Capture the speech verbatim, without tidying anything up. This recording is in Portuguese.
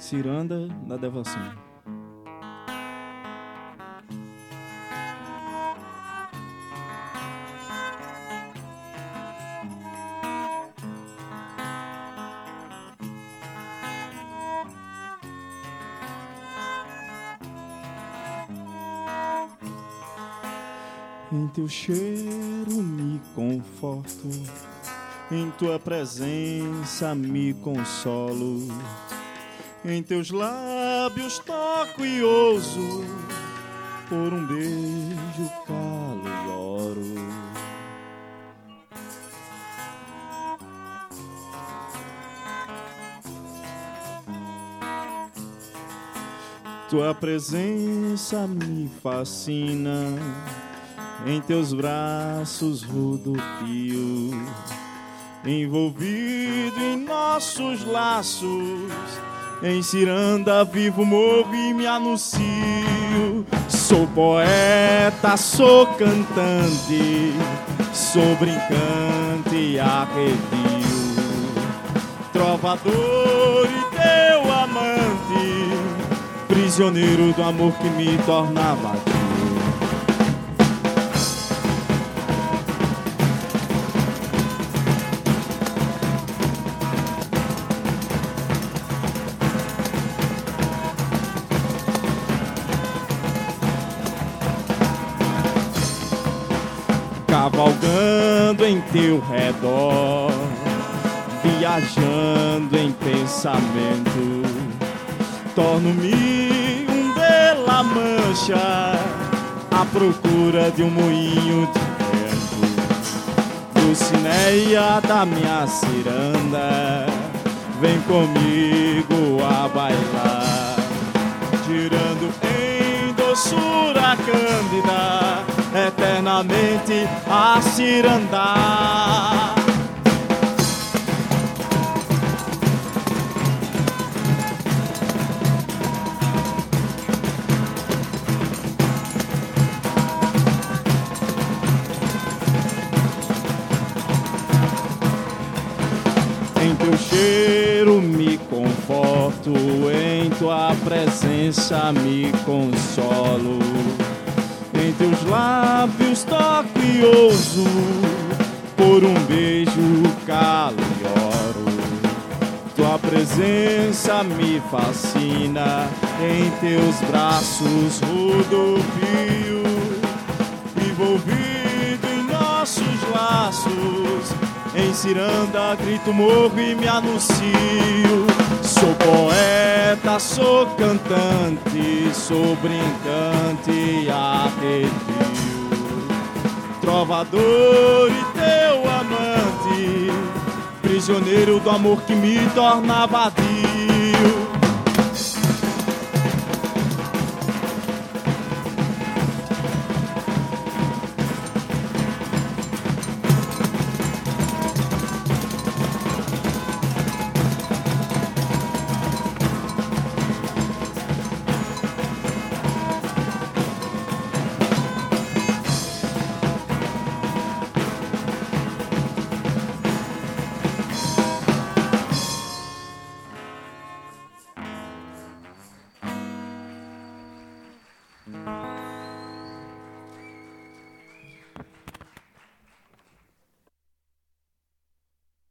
Ciranda da Devoção. Em teu cheiro me conforto, em tua presença me consolo, em teus lábios toco e ouso, por um beijo calo e oro. Tua presença me fascina, em teus braços rodopio, envolvido em nossos laços, em ciranda vivo morro e me anuncio. Sou poeta, sou cantante, sou brincante e arrepio, trovador e teu amante, prisioneiro do amor que me tornava teu. Cavalgando em teu redor, viajando em pensamento, torno-me um Bela Mancha à procura de um moinho de vento. Dulcineia da minha ciranda, vem comigo a bailar, tirando em doçura cândida eternamente a cirandar. Em teu cheiro me conforto, em tua presença me consolo, em teus lábios toco e ouso, por um beijo calo e oro. Tua presença me fascina, em teus braços rodopio, envolvido em nossos laços, em ciranda grito morro e me anuncio. Sou poeta, sou cantante, sou brincante e arrepio, trovador e teu amante, prisioneiro do amor que me torna vadio.